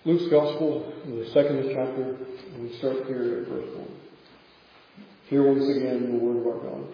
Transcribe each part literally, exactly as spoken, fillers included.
Luke's Gospel, in the second chapter, and we start here at verse one. Hear once again the word of our God.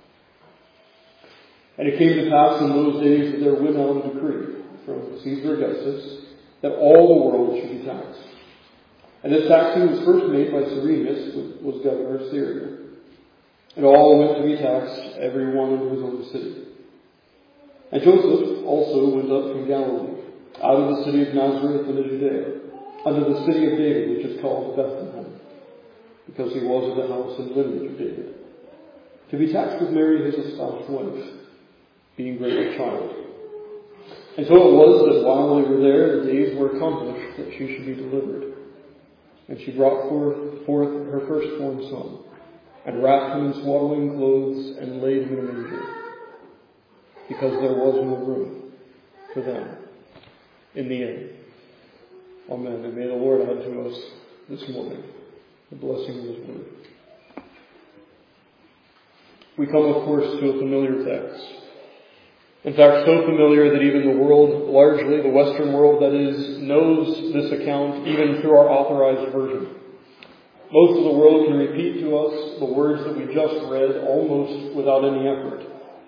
And it came to pass in those days that there went out a decree from Caesar Augustus that all the world should be taxed. And this taxing was first made by Cyrenius, who was governor of Syria. And all went to be taxed, every one in his own city. And Joseph also went up from Galilee, out of the city of Nazareth into Judea, unto the city of David, which is called Bethlehem, because he was of the house and lineage of David, to be taxed with Mary his espoused wife, being great with child. And so it was that while they were there, the days were accomplished that she should be delivered. And she brought forth, forth her firstborn son, and wrapped him in swaddling clothes, and laid him in a manger, because there was no room for them in the inn. Amen. And may the Lord add to us this morning the blessing of His word. We come, of course, to a familiar text. In fact, so familiar that even the world, largely the Western world that is, knows this account even through our authorized version. Most of the world can repeat to us the words that we just read almost without any effort.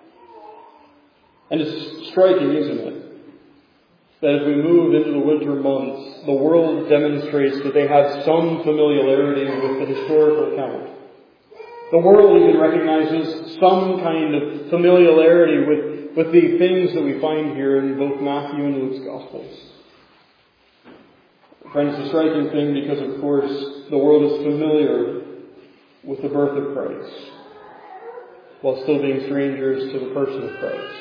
And it's striking, isn't it, that as we move into the winter months, the world demonstrates that they have some familiarity with the historical account. The world even recognizes some kind of familiarity with, with the things that we find here in both Matthew and Luke's Gospels. Friends, it's a striking thing because, of course, the world is familiar with the birth of Christ, while still being strangers to the person of Christ.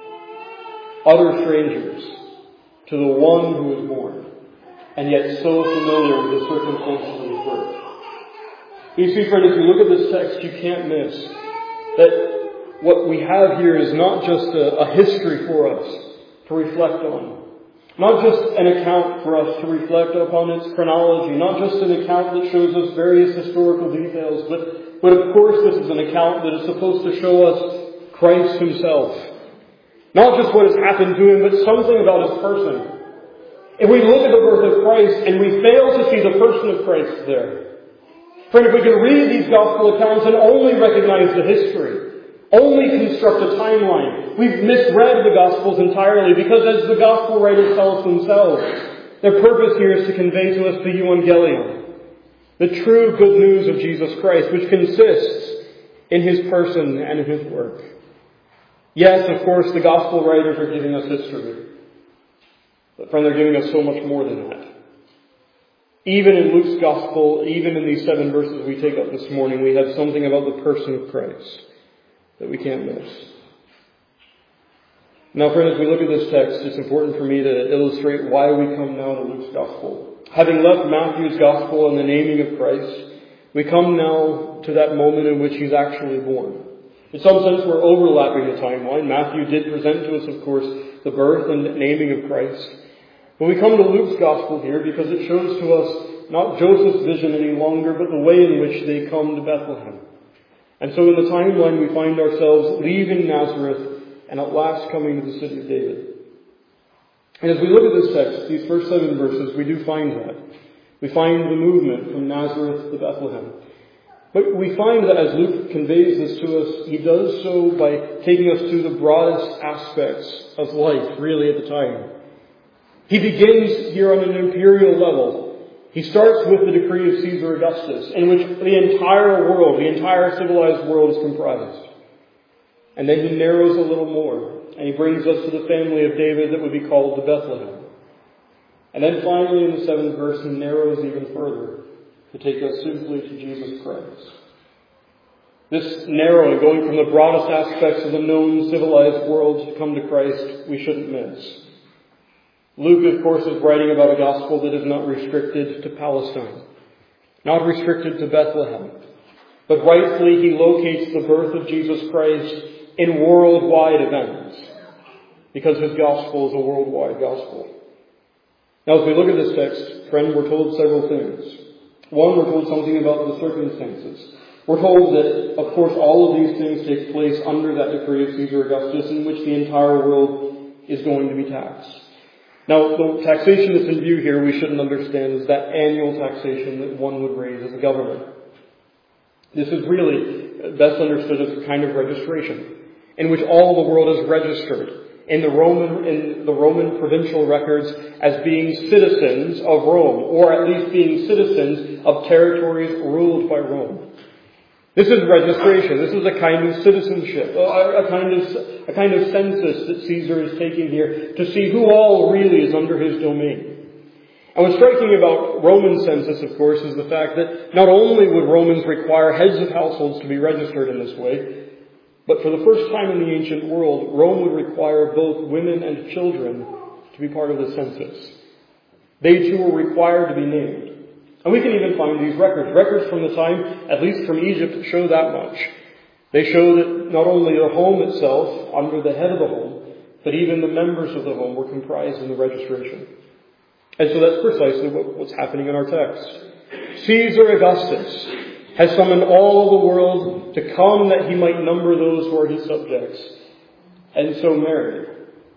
Utter strangers to the one who was born, and yet so familiar with the circumstances of his birth. You see, friend, if you look at this text, you can't miss that what we have here is not just a, a history for us to reflect on, not just an account for us to reflect upon its chronology, not just an account that shows us various historical details, but, but of course this is an account that is supposed to show us Christ Himself. Not just what has happened to Him, but something about His person. If we look at the birth of Christ and we fail to see the person of Christ there, friend, if we can read these gospel accounts and only recognize the history, only construct a timeline, we've misread the Gospels entirely, because as the Gospel writers tell us themselves, their purpose here is to convey to us the Evangelion, the true good news of Jesus Christ, which consists in His person and in His work. Yes, of course, the Gospel writers are giving us history. But friend, they're giving us so much more than that. Even in Luke's Gospel, even in these seven verses we take up this morning, we have something about the person of Christ that we can't miss. Now, friend, as we look at this text, it's important for me to illustrate why we come now to Luke's Gospel. Having left Matthew's Gospel and the naming of Christ, we come now to that moment in which He's actually born. In some sense, we're overlapping the timeline. Matthew did present to us, of course, the birth and naming of Christ. But we come to Luke's Gospel here because it shows to us not Joseph's vision any longer, but the way in which they come to Bethlehem. And so in the timeline, we find ourselves leaving Nazareth and at last coming to the city of David. And as we look at this text, these first seven verses, we do find that. We find the movement from Nazareth to Bethlehem. But we find that as Luke conveys this to us, he does so by taking us to the broadest aspects of life, really, at the time. He begins here on an imperial level. He starts with the decree of Caesar Augustus, in which the entire world, the entire civilized world is comprised. And then he narrows a little more, and he brings us to the family of David that would be called to Bethlehem. And then finally in the seventh verse, he narrows even further to take us simply to Jesus Christ. This narrowing, going from the broadest aspects of the known civilized world to come to Christ, we shouldn't miss. Luke, of course, is writing about a gospel that is not restricted to Palestine, not restricted to Bethlehem, but rightfully he locates the birth of Jesus Christ in worldwide events, because his gospel is a worldwide gospel. Now, as we look at this text, friend, we're told several things. One, we're told something about the circumstances. We're told that, of course, all of these things take place under that decree of Caesar Augustus, in which the entire world is going to be taxed. Now, the taxation that's in view here, we shouldn't understand, is that annual taxation that one would raise as a government. This is really best understood as a kind of registration, in which all the world is registered in the Roman in the Roman provincial records as being citizens of Rome, or at least being citizens of territories ruled by Rome. This is registration. This is a kind of citizenship, a kind of a kind of census that Caesar is taking here to see who all really is under his domain. And what's striking about Roman census, of course, is the fact that not only would Romans require heads of households to be registered in this way, but for the first time in the ancient world, Rome would require both women and children to be part of the census. They too were required to be named. And we can even find these records. Records from the time, at least from Egypt, show that much. They show that not only the home itself, under the head of the home, but even the members of the home were comprised in the registration. And so that's precisely what, what's happening in our text. Caesar Augustus has summoned all of the world to come that he might number those who are his subjects. And so Mary,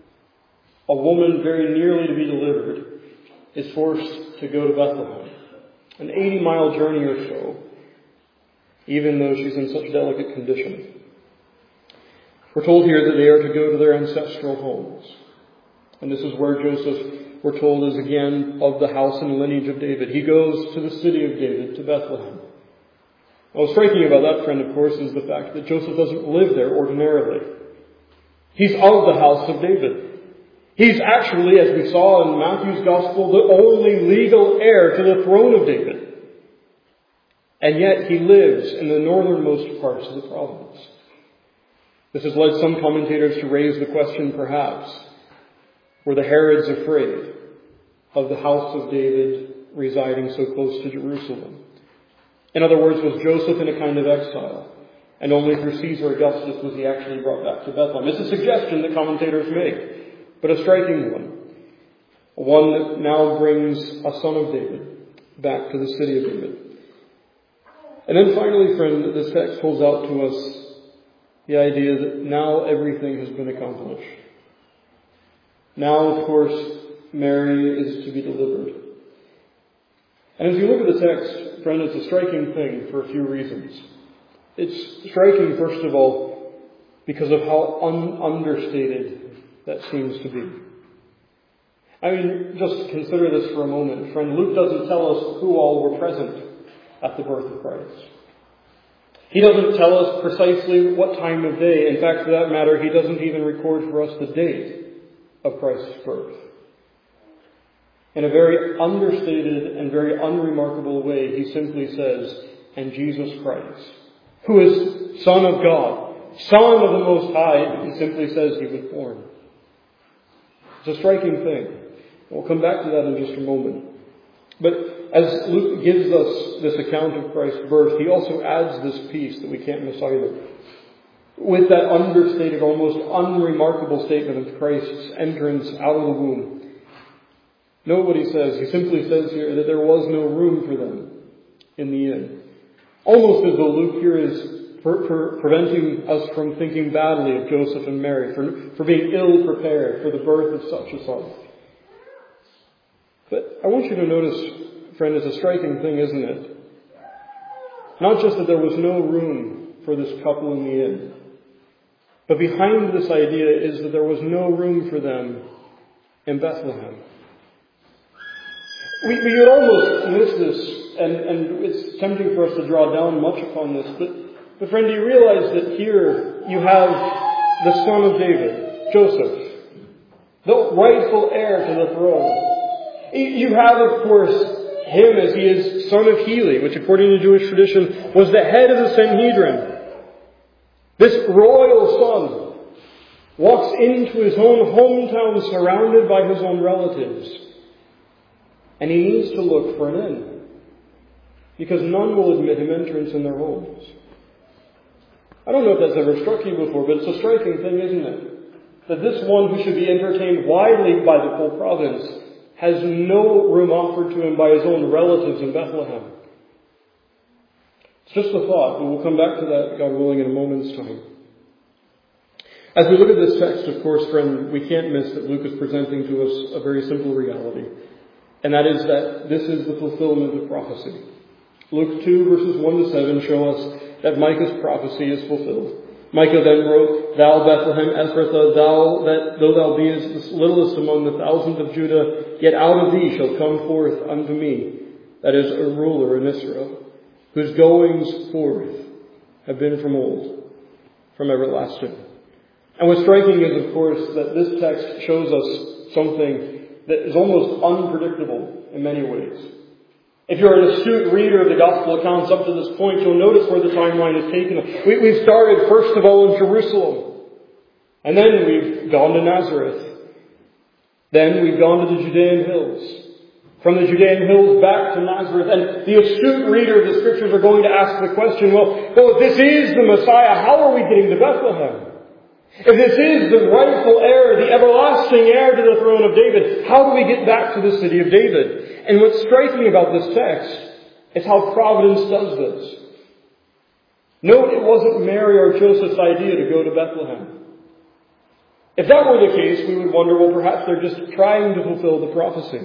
a woman very nearly to be delivered, is forced to go to Bethlehem. An eighty-mile journey or so, even though she's in such delicate condition. We're told here that they are to go to their ancestral homes. And this is where Joseph, we're told, is again of the house and lineage of David. He goes to the city of David, to Bethlehem. What's striking about that, friend, of course, is the fact that Joseph doesn't live there ordinarily. He's of the house of David. He's actually, as we saw in Matthew's Gospel, the only legal heir to the throne of David. And yet he lives in the northernmost parts of the province. This has led some commentators to raise the question, perhaps, were the Herods afraid of the house of David residing so close to Jerusalem? In other words, was Joseph in a kind of exile? And only through Caesar Augustus was he actually brought back to Bethlehem. It's a suggestion that commentators make, but a striking one. One that now brings a son of David back to the city of David. And then finally, friend, this text holds out to us the idea that now everything has been accomplished. Now, of course, Mary is to be delivered. And as you look at the text, friend, it's a striking thing for a few reasons. It's striking, first of all, because of how un- understated that seems to be. I mean, just consider this for a moment. Friend, Luke doesn't tell us who all were present at the birth of Christ. He doesn't tell us precisely what time of day. In fact, for that matter, he doesn't even record for us the date of Christ's birth. In a very understated and very unremarkable way, he simply says, and Jesus Christ, who is Son of God, Son of the Most High, he simply says he was born. It's a striking thing. We'll come back to that in just a moment. But as Luke gives us this account of Christ's birth, he also adds this piece that we can't miss either. With that understated, almost unremarkable statement of Christ's entrance out of the womb. Note what he says. He simply says here that there was no room for them in the inn. Almost as though Luke here is per- per- preventing us from thinking badly of Joseph and Mary, for, for being ill prepared for the birth of such a son. But I want you to notice, friend, it's a striking thing, isn't it? Not just that there was no room for this couple in the inn, but behind this idea is that there was no room for them in Bethlehem. We, we could almost miss this, and, and it's tempting for us to draw down much upon this, but, but friend, do you realize that here you have the son of David, Joseph, the rightful heir to the throne. You have, of course, him as he is son of Heli, which according to Jewish tradition was the head of the Sanhedrin. This royal son walks into his own hometown surrounded by his own relatives. And he needs to look for an inn, because none will admit him entrance in their homes. I don't know if that's ever struck you before, but it's a striking thing, isn't it? That this one who should be entertained widely by the whole province has no room offered to him by his own relatives in Bethlehem. It's just a thought, but we'll come back to that, God willing, in a moment's time. As we look at this text, of course, friend, we can't miss that Luke is presenting to us a very simple reality. And that is that this is the fulfillment of prophecy. Luke two verses one to seven show us that Micah's prophecy is fulfilled. Micah then wrote, Thou Bethlehem Ephrathah, thou that though thou beest the littlest among the thousands of Judah, yet out of thee shall come forth unto me, that is a ruler in Israel, whose goings forth have been from old, from everlasting. And what's striking is, of course, that this text shows us something that is almost unpredictable in many ways. If you're an astute reader of the Gospel accounts up to this point, you'll notice where the timeline is taken. We, we've started, first of all, in Jerusalem. And then we've gone to Nazareth. Then we've gone to the Judean hills. From the Judean hills back to Nazareth. And the astute reader of the Scriptures are going to ask the question, well, well, if this is the Messiah, how are we getting to Bethlehem? If this is the rightful heir, the everlasting heir to the throne of David, how do we get back to the city of David? And what's striking about this text is how providence does this. Note, it wasn't Mary or Joseph's idea to go to Bethlehem. If that were the case, we would wonder, well, perhaps they're just trying to fulfill the prophecy.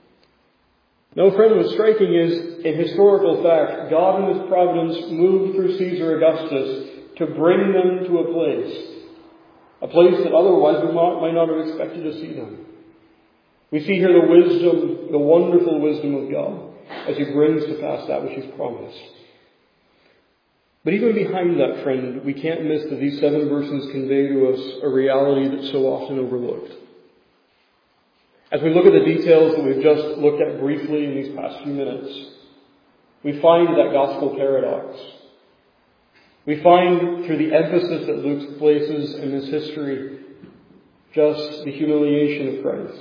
No, friend, what's striking is, in historical fact, God in His providence moved through Caesar Augustus to bring them to a place. A place that otherwise we might not have expected to see them. We see here the wisdom, the wonderful wisdom of God as He brings to pass that which He's promised. But even behind that, friend, we can't miss that these seven verses convey to us a reality that's so often overlooked. As we look at the details that we've just looked at briefly in these past few minutes, we find that gospel paradox. We find through the emphasis that Luke places in this history just the humiliation of Christ.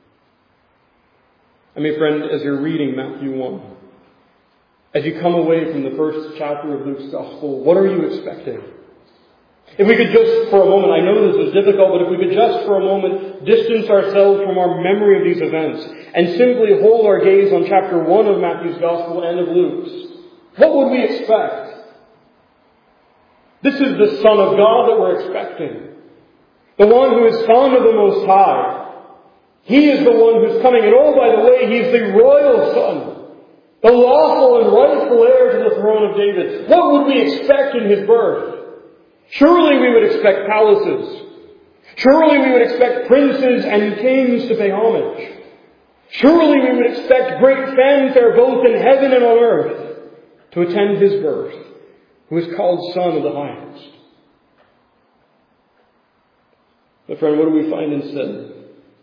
I mean, friend, as you're reading Matthew one, as you come away from the first chapter of Luke's Gospel, what are you expecting? If we could just for a moment, I know this is difficult, but if we could just for a moment distance ourselves from our memory of these events and simply hold our gaze on chapter one of Matthew's Gospel and of Luke's, what would we expect? This is the Son of God that we're expecting. The one who is Son of the Most High. He is the one who's coming. And oh, by the way, He's the royal Son. The lawful and rightful heir to the throne of David. What would we expect in His birth? Surely we would expect palaces. Surely we would expect princes and kings to pay homage. Surely we would expect great fanfare both in heaven and on earth to attend His birth, who is called Son of the Highest. But friend, what do we find instead?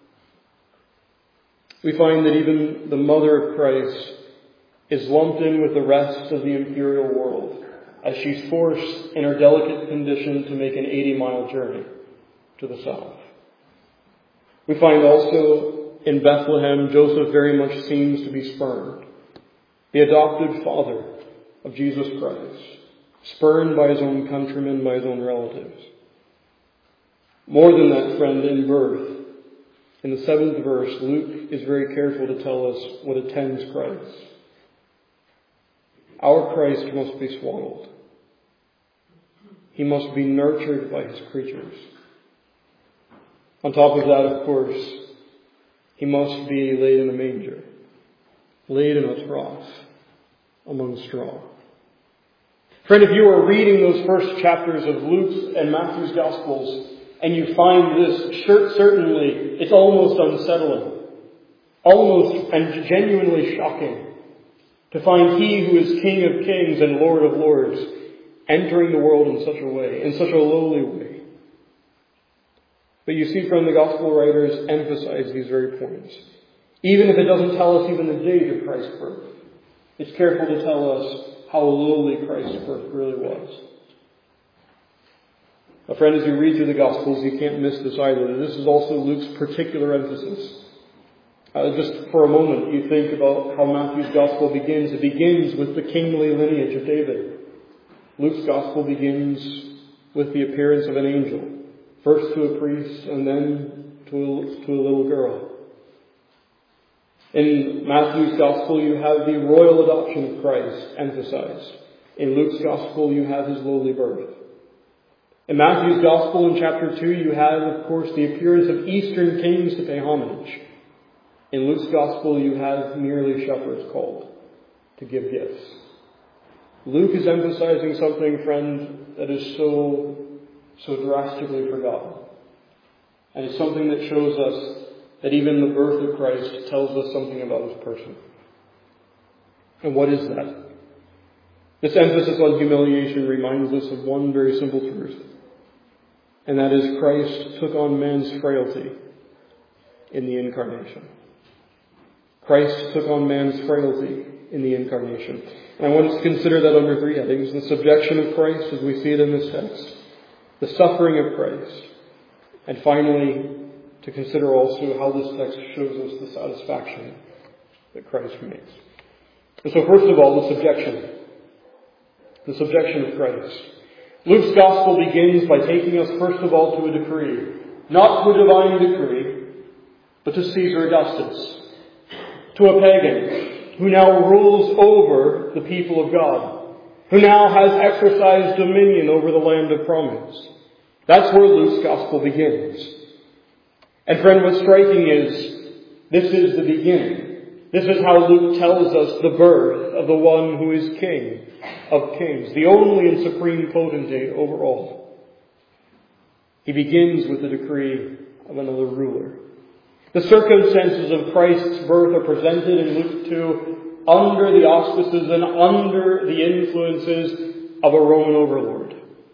We find that even the mother of Christ is lumped in with the rest of the imperial world as she's forced in her delicate condition to make an eighty-mile journey to the south. We find also in Bethlehem, Joseph very much seems to be spurned. The adopted father of Jesus Christ. Spurned by his own countrymen, by his own relatives. More than that, friend, in birth, in the seventh verse, Luke is very careful to tell us what attends Christ. Our Christ must be swaddled. He must be nurtured by His creatures. On top of that, of course, He must be laid in a manger, laid in a trough among straw. Friend, if you are reading those first chapters of Luke's and Matthew's Gospels, and you find this, certainly, it's almost unsettling, almost and genuinely shocking, to find He who is King of Kings and Lord of Lords entering the world in such a way, in such a lowly way. But you see, friend, the Gospel writers emphasize these very points. Even if it doesn't tell us even the date of Christ's birth, it's careful to tell us how lowly Christ's birth really was. Now, friend, as you read through the Gospels, you can't miss this either. This is also Luke's particular emphasis. Uh, just for a moment, you think about how Matthew's Gospel begins. It begins with the kingly lineage of David. Luke's Gospel begins with the appearance of an angel. First to a priest and then to a, to a little girl. In Matthew's Gospel, you have the royal adoption of Christ emphasized. In Luke's Gospel, you have His lowly birth. In Matthew's Gospel in chapter two, you have, of course, the appearance of eastern kings to pay homage. In Luke's Gospel, you have merely shepherds called to give gifts. Luke is emphasizing something, friend, that is so, so drastically forgotten. And it's something that shows us that even the birth of Christ tells us something about his person. And what is that? This emphasis on humiliation reminds us of one very simple truth. And that is Christ took on man's frailty in the incarnation. Christ took on man's frailty in the incarnation. And I want us to consider that under three headings. The subjection of Christ as we see it in this text. The suffering of Christ. And finally, to consider also how this text shows us the satisfaction that Christ makes. And so first of all, the subjection. The subjection of Christ. Luke's Gospel begins by taking us first of all to a decree. Not to a divine decree, but to Caesar Augustus. To a pagan who now rules over the people of God. Who now has exercised dominion over the land of promise. That's where Luke's Gospel begins. And friend, what's striking is, this is the beginning. This is how Luke tells us the birth of the one who is King of kings, the only and supreme potentate over all. He begins with the decree of another ruler. The circumstances of Christ's birth are presented in Luke two under the auspices and under the influences of a Roman overlord.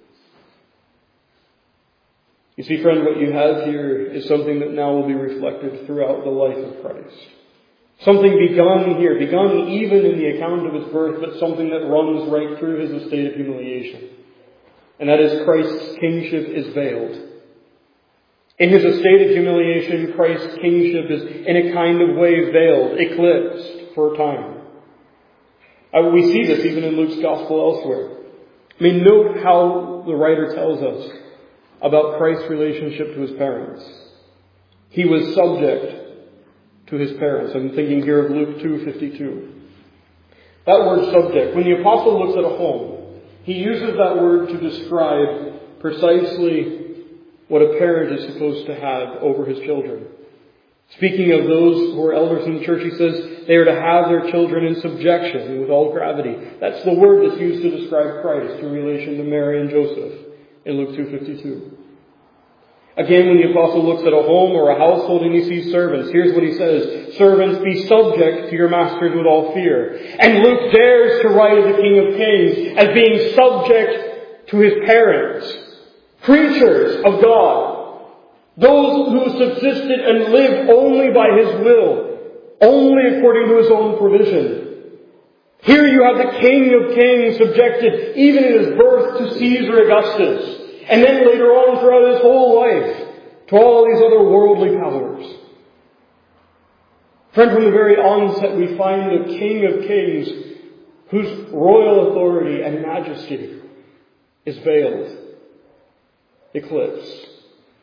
You see, friend, what you have here is something that now will be reflected throughout the life of Christ. Something begun here, begun even in the account of his birth, but something that runs right through his estate of humiliation. And that is Christ's kingship is veiled. In his estate of humiliation, Christ's kingship is in a kind of way veiled, eclipsed for a time. Uh, we see this even in Luke's Gospel elsewhere. I mean, note how the writer tells us about Christ's relationship to his parents. He was subject to his parents. I'm thinking here of Luke two fifty-two. That word subject, when the apostle looks at a home, he uses that word to describe precisely what a parent is supposed to have over his children. Speaking of those who are elders in the church, he says they are to have their children in subjection with all gravity. That's the word that's used to describe Christ in relation to Mary and Joseph in Luke two fifty-two. Again, when the apostle looks at a home or a household and he sees servants, here's what he says. Servants, be subject to your masters with all fear. And Luke dares to write of the King of Kings as being subject to his parents. Creatures of God. Those who subsisted and lived only by his will. Only according to his own provision. Here you have the King of Kings subjected even in his birth to Caesar Augustus. And then later on throughout his whole life to all these other worldly powers. Friend, from the very onset we find the King of Kings whose royal authority and majesty is veiled, eclipsed.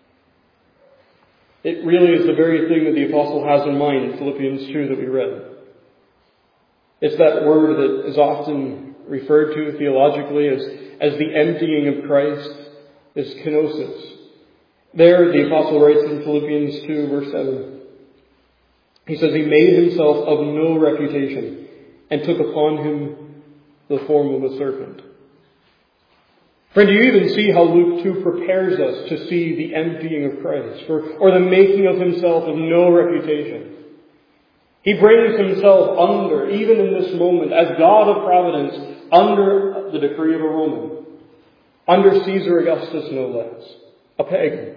It really is the very thing that the apostle has in mind in Philippians two that we read. It's that word that is often referred to theologically as, as the emptying of Christ. Is kenosis. There, the apostle writes in Philippians two, verse seven. He says, he made himself of no reputation and took upon him the form of a serpent. Friend, do you even see how Luke two prepares us to see the emptying of Christ, or, or the making of himself of no reputation? He brings himself under, even in this moment, as God of providence, under the decree of a Roman. Under Caesar Augustus, no less. A pagan.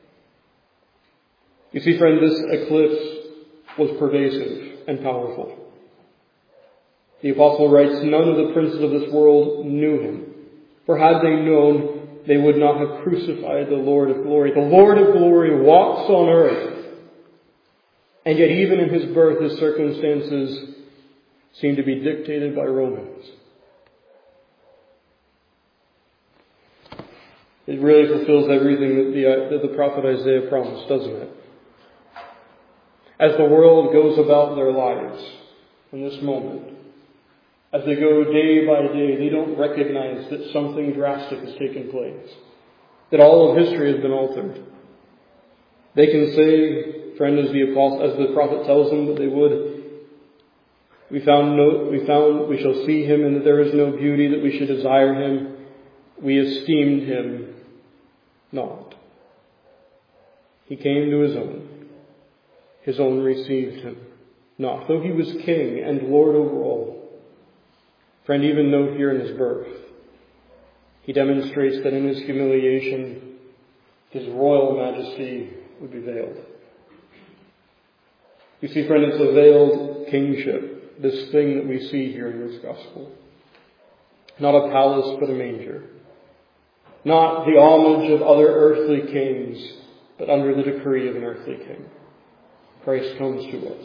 You see, friend, this eclipse was pervasive and powerful. The apostle writes, none of the princes of this world knew him. For had they known, they would not have crucified the Lord of glory. The Lord of glory walks on earth. And yet even in his birth, his circumstances seem to be dictated by Romans. It really fulfills everything that the, that the prophet Isaiah promised, doesn't it? As the world goes about their lives in this moment, as they go day by day, they don't recognize that something drastic has taken place. that all of history has been altered. They can say, friend, as the apostle, as the prophet tells them that they would, we found no, we found, we shall see him, and that there is no beauty that we should desire him. We esteemed him not. He came to his own. His own received him not, though he was king and Lord over all. Friend, even note here in his birth, he demonstrates that in his humiliation, his royal majesty would be veiled. You see, friend, it's a veiled kingship, this thing that we see here in this gospel. Not a palace, but a manger. Not the homage of other earthly kings, but under the decree of an earthly king. Christ comes to us.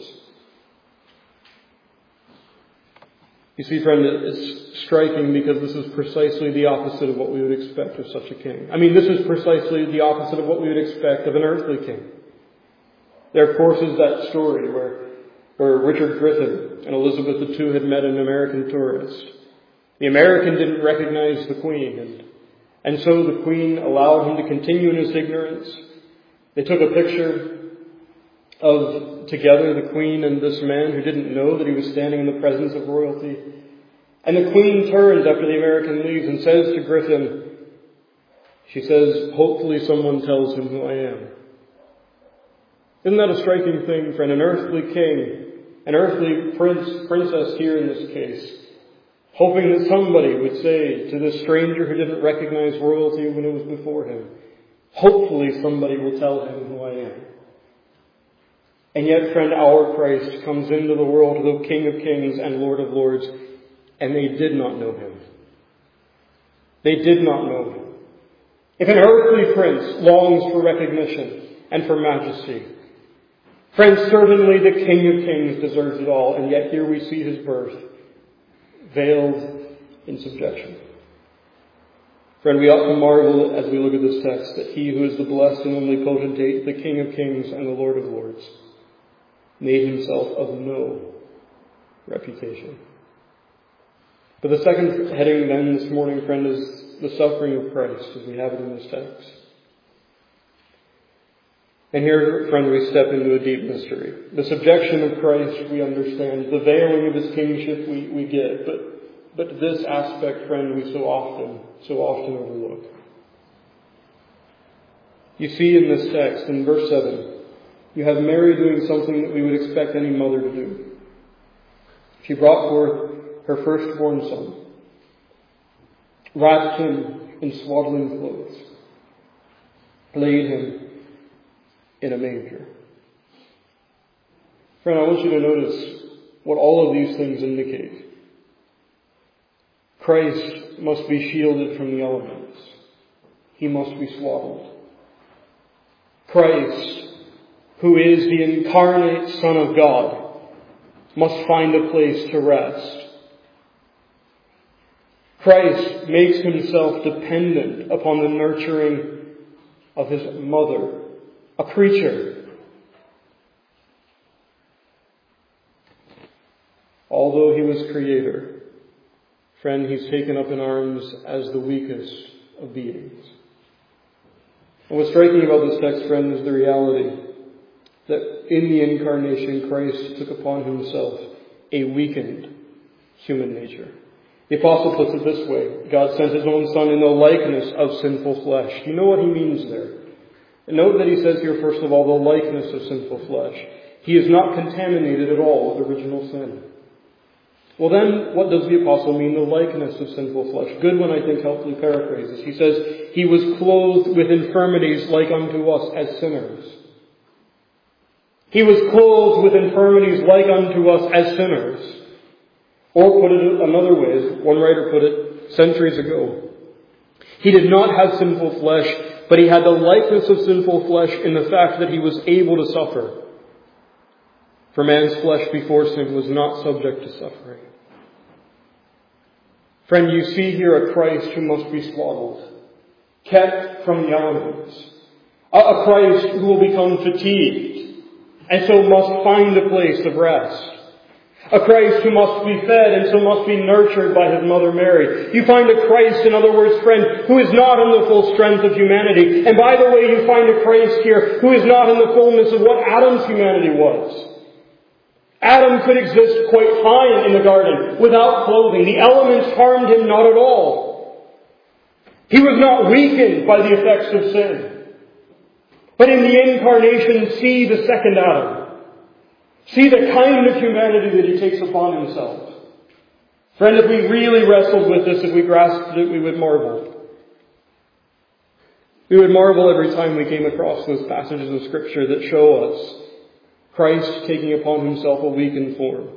You see, friend, it's striking because this is precisely the opposite of what we would expect of such a king. I mean, this is precisely the opposite of what we would expect of an earthly king. There, of course, is that story where, where Richard Griffin and Elizabeth the two had met an American tourist. The American didn't recognize the Queen, and, and so the Queen allowed him to continue in his ignorance. They took a picture of together the Queen and this man who didn't know that he was standing in the presence of royalty. And the Queen turns after the American leaves and says to Griffin, she says, hopefully someone tells him who I am. Isn't that a striking thing, friend? An earthly king, an earthly prince, princess here in this case, hoping that somebody would say to this stranger who didn't recognize royalty when it was before him, hopefully somebody will tell him who I am. And yet, friend, our Christ comes into the world, the King of Kings and Lord of Lords, and they did not know him. They did not know him. If an earthly prince longs for recognition and for majesty, friend, certainly the King of Kings deserves it all, and yet here we see his birth, veiled in subjection. Friend, we ought to marvel as we look at this text that he who is the blessed and only potentate, the King of Kings and the Lord of Lords, made himself of no reputation. But the second heading then this morning, friend, is the suffering of Christ as we have it in this text. And here, friend, we step into a deep mystery. The subjection of Christ we understand. The veiling of his kingship we, we get. But, but this aspect, friend, we so often, so often overlook. You see in this text, in verse seven, you have Mary doing something that we would expect any mother to do. She brought forth her firstborn son, wrapped him in swaddling clothes, laid him in a manger. Friend, I want you to notice what all of these things indicate. Christ must be shielded from the elements. He must be swaddled. Christ, who is the incarnate Son of God, must find a place to rest. Christ makes himself dependent upon the nurturing of his mother, a creature. Although he was creator, friend, he's taken up in arms as the weakest of beings. And what's striking about this text, friend, is the reality that in the incarnation, Christ took upon himself a weakened human nature. The apostle puts it this way: God sent his own Son in the likeness of sinful flesh. Do you know what he means there? And note that he says here, first of all, the likeness of sinful flesh. He is not contaminated at all with original sin. Well then, what does the apostle mean, the likeness of sinful flesh? Goodwin, I think, helpfully paraphrases. He says, he was clothed with infirmities like unto us as sinners. He was clothed with infirmities like unto us as sinners. Or put it another way, as one writer put it centuries ago, he did not have sinful flesh, but he had the likeness of sinful flesh in the fact that he was able to suffer. For man's flesh before sin was not subject to suffering. Friend, you see here a Christ who must be swaddled, kept from the elements. A Christ who will become fatigued, and so must find a place of rest. A Christ who must be fed and so must be nurtured by his mother Mary. You find a Christ, in other words, friend, who is not in the full strength of humanity. And by the way, you find a Christ here who is not in the fullness of what Adam's humanity was. Adam could exist quite fine in the garden without clothing. The elements harmed him not at all. He was not weakened by the effects of sin. But in the incarnation, see the second Adam. See the kind of humanity that he takes upon himself. Friend, if we really wrestled with this, if we grasped it, we would marvel. We would marvel every time we came across those passages of Scripture that show us Christ taking upon himself a weakened form.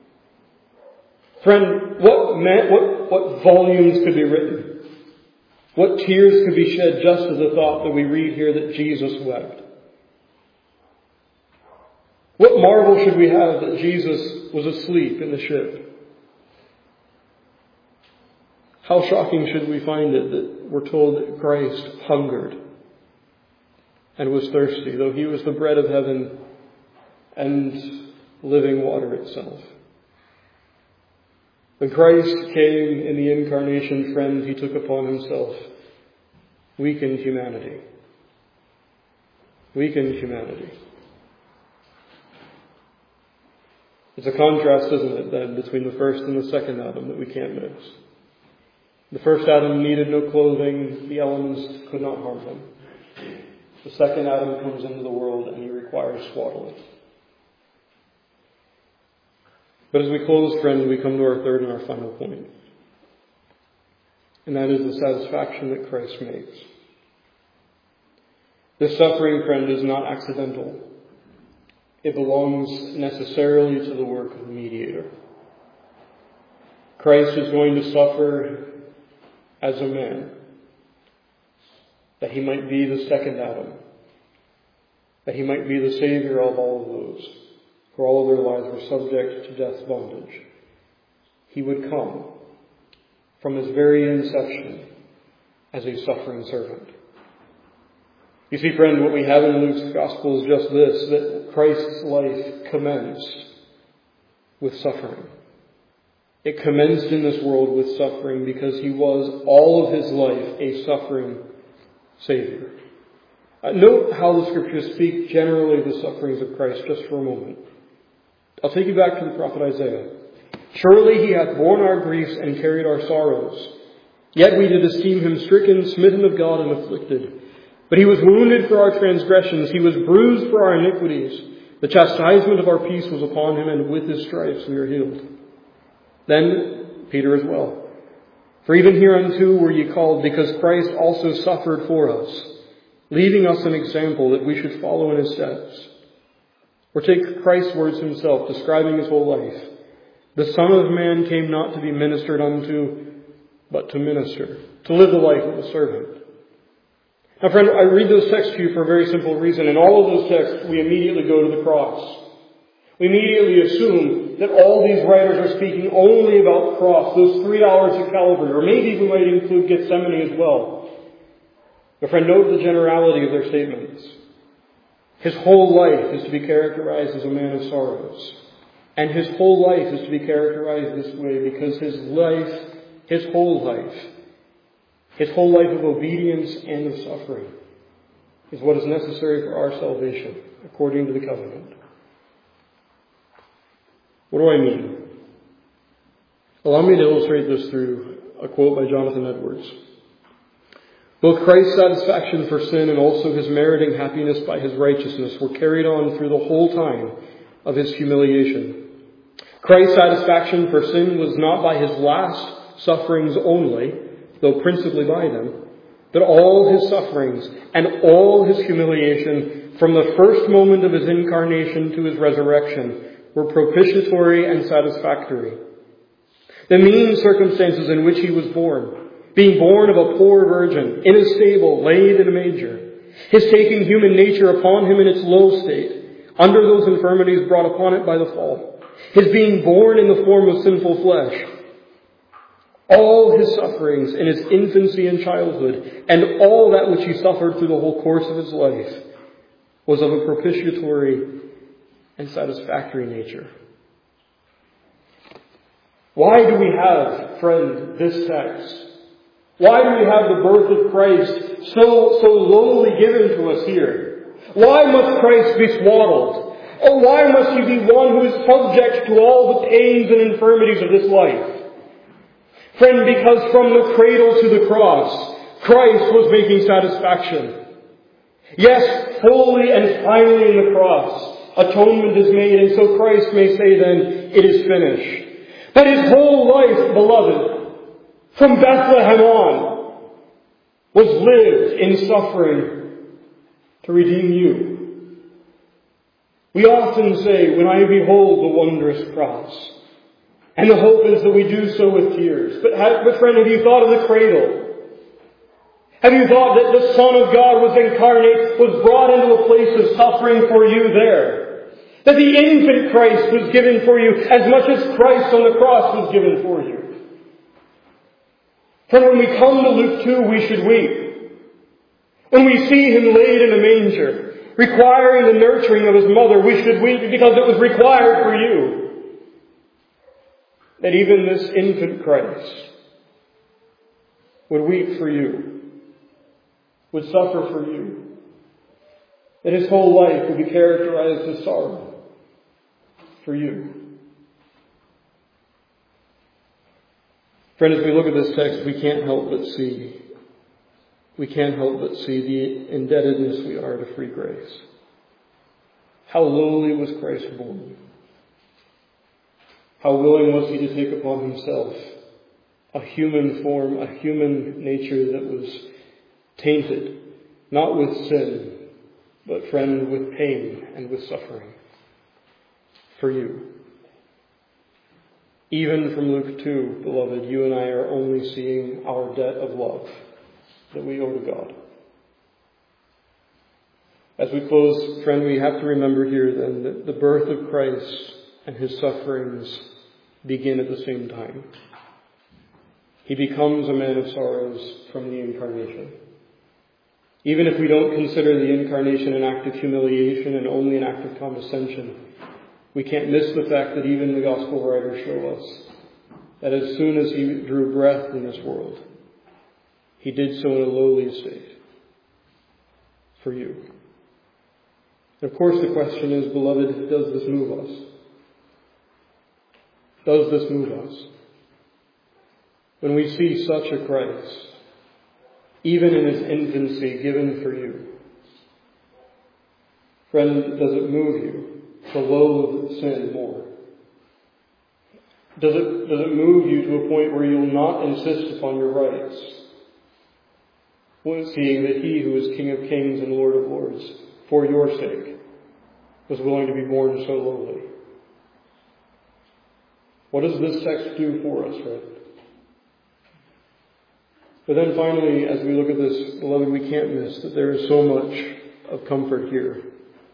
Friend, what, man, what, what volumes could be written? What tears could be shed just at the thought that we read here that Jesus wept? What marvel should we have that Jesus was asleep in the ship? How shocking should we find it that we're told that Christ hungered and was thirsty, though he was the bread of heaven and living water itself. When Christ came in the incarnation, friend, he took upon himself weakened humanity. Weakened humanity. It's a contrast, isn't it, then, between the first and the second Adam that we can't miss. The first Adam needed no clothing. The elements could not harm him. The second Adam comes into the world and he requires swaddling. But as we close, friend, we come to our third and our final point. And that is the satisfaction that Christ makes. This suffering, friend, is not accidental. It belongs necessarily to the work of the mediator. Christ is going to suffer as a man, that he might be the second Adam, that he might be the Savior of all of those who all of their lives were subject to death's bondage. He would come from his very inception as a suffering servant. You see, friend, what we have in Luke's Gospel is just this, that Christ's life commenced with suffering. It commenced in this world with suffering because he was all of his life a suffering Savior. Uh, note how the Scriptures speak generally of the sufferings of Christ just for a moment. I'll take you back to the prophet Isaiah. Surely he hath borne our griefs and carried our sorrows. Yet we did esteem him stricken, smitten of God, and afflicted. But he was wounded for our transgressions. He was bruised for our iniquities. The chastisement of our peace was upon him, and with his stripes we are healed. Then Peter as well. For even hereunto were ye called, because Christ also suffered for us, leaving us an example that we should follow in his steps. Or take Christ's words himself, describing his whole life. The Son of Man came not to be ministered unto, but to minister, to live the life of a servant. Now, friend, I read those texts to you for a very simple reason. In all of those texts, we immediately go to the cross. We immediately assume that all these writers are speaking only about the cross, those three hours at Calvary, or maybe we might include Gethsemane as well. But friend, note the generality of their statements. His whole life is to be characterized as a man of sorrows. And his whole life is to be characterized this way because his life, his whole life, his whole life of obedience and of suffering is what is necessary for our salvation, according to the covenant. What do I mean? Allow me to illustrate this through a quote by Jonathan Edwards. Both Christ's satisfaction for sin and also his meriting happiness by his righteousness were carried on through the whole time of his humiliation. Christ's satisfaction for sin was not by his last sufferings only, though principally by them, but all his sufferings and all his humiliation from the first moment of his incarnation to his resurrection were propitiatory and satisfactory. The mean circumstances in which he was born, being born of a poor virgin, in a stable, laid in a manger, his taking human nature upon him in its low state, under those infirmities brought upon it by the fall, his being born in the form of sinful flesh, all his sufferings in his infancy and childhood, and all that which he suffered through the whole course of his life, was of a propitiatory and satisfactory nature. Why do we have, friend, this text? Why do we have the birth of Christ so, so lowly given to us here? Why must Christ be swaddled? Oh, why must he be one who is subject to all the pains and infirmities of this life? Friend, because from the cradle to the cross, Christ was making satisfaction. Yes, fully and finally in the cross, atonement is made, and so Christ may say then, it is finished. But his whole life, beloved, from Bethlehem on, was lived in suffering to redeem you. We often say, when I behold the wondrous cross, and the hope is that we do so with tears. But, have, but friend, have you thought of the cradle? Have you thought that the Son of God was incarnate, was brought into a place of suffering for you there? That the infant Christ was given for you as much as Christ on the cross was given for you. Friend, when we come to Luke two, we should weep. When we see him laid in a manger, requiring the nurturing of his mother, we should weep because it was required for you. That even this infant Christ would weep for you, would suffer for you, that his whole life would be characterized as sorrow for you. Friend, as we look at this text, we can't help but see, we can't help but see the indebtedness we are to free grace. How lowly was Christ born? How willing was he to take upon himself a human form, a human nature that was tainted, not with sin, but, friend, with pain and with suffering for you. Even from Luke two, beloved, you and I are only seeing our debt of love that we owe to God. As we close, friend, we have to remember here then that the birth of Christ and his sufferings begin at the same time. He becomes a man of sorrows from the incarnation. Even if we don't consider the incarnation an act of humiliation and only an act of condescension, we can't miss the fact that even the gospel writers show us that as soon as he drew breath in this world, he did so in a lowly estate for you. Of course, the question is, beloved, does this move us? Does this move us? When we see such a Christ, even in his infancy, given for you, friend, does it move you to loathe sin more? Does it, does it move you to a point where you'll not insist upon your rights? When seeing that he who is King of Kings and Lord of Lords, for your sake, was willing to be born so lowly. What does this text do for us, friend? But then finally, as we look at this, beloved, we can't miss that there is so much of comfort here.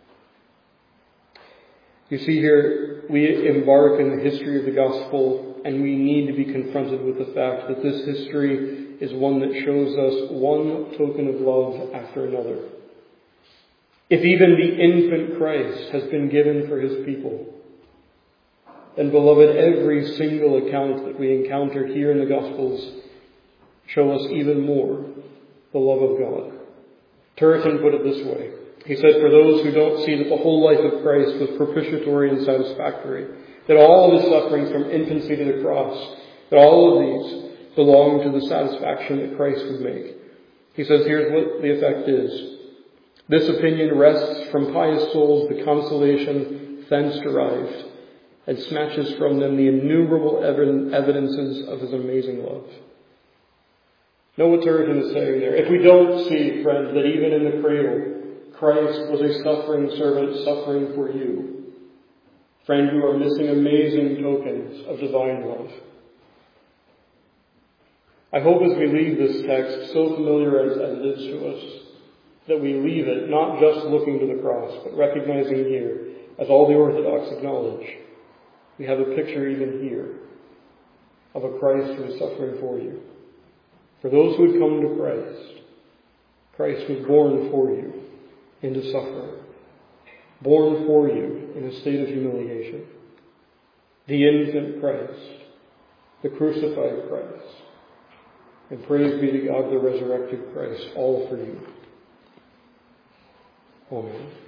You see here, we embark in the history of the gospel, and we need to be confronted with the fact that this history is one that shows us one token of love after another. If even the infant Christ has been given for his people, then, beloved, every single account that we encounter here in the Gospels show us even more the love of God. Turretin put it this way. He said, for those who don't see that the whole life of Christ was propitiatory and satisfactory, that all of his sufferings from infancy to the cross, that all of these belong to the satisfaction that Christ would make. He says, here's what the effect is. This opinion wrests from pious souls the consolation thence derived, and snatches from them the innumerable evidences of his amazing love. Know what Turretin is saying there. If we don't see, friend, that even in the cradle, Christ was a suffering servant suffering for you, friend, you are missing amazing tokens of divine love. I hope as we leave this text, so familiar as, as it is to us, that we leave it not just looking to the cross, but recognizing here, as all the Orthodox acknowledge, we have a picture even here of a Christ who is suffering for you. For those who had come to Christ, Christ was born for you into suffering, born for you in a state of humiliation. The infant Christ the crucified Christ. And praise be to God, the resurrected Christ, all for you. Amen.